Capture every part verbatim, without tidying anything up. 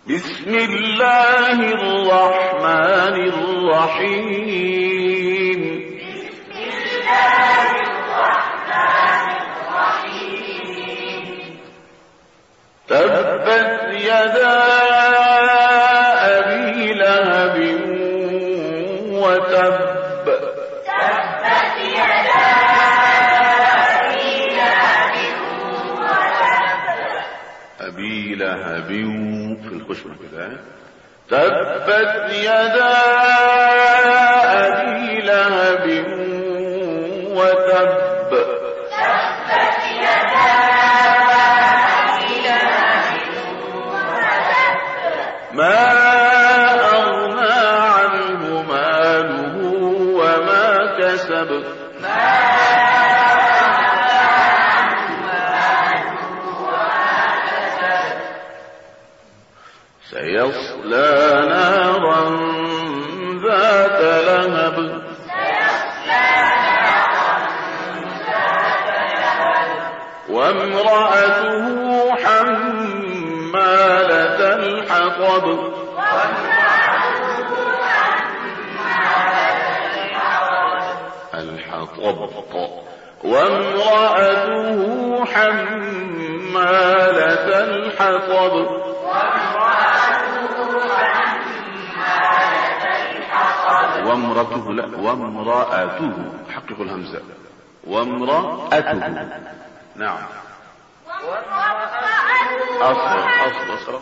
بسم الله الرحمن الرحيم. بسم الله الرحمن الرحيم. تبت يدا أبي لهب وتب. تبت يدا أبي لهب وتب. أبي لهب في الخشمة كده. تبت يدا أبي لهب وتب. تبت يدا أبي لهب وتب. ما أغنى عنه ماله وما كسب. سيصلى نارا ذات لهب. وامرأته حمالة الحطب. الحطب. وامرأته حمالة الحطب. وامرأته لا وامرأته حقق الهمزة. وامرأته نعم. أصل أصل أصل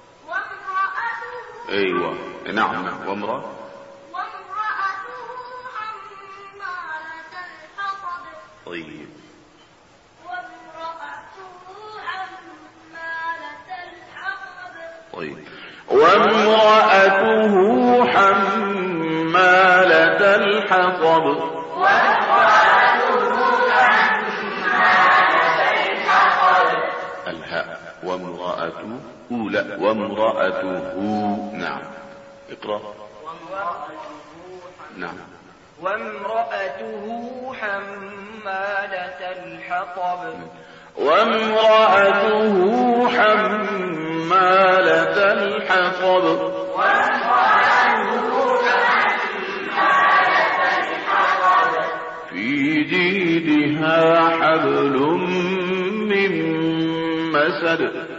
أيوة نعم نعم. وامرأة وامرأته حمالة الحطب. طيب. وامرأته حمالة الحطب. طيب. وامرأته حمالة الحطب. الهاء. وامرأته لا وامرأته نعم. اقرأ. نعم. وامرأته حمالة الحطب. وامرأته حمالة الحطب. في جيدها حبل من مسد.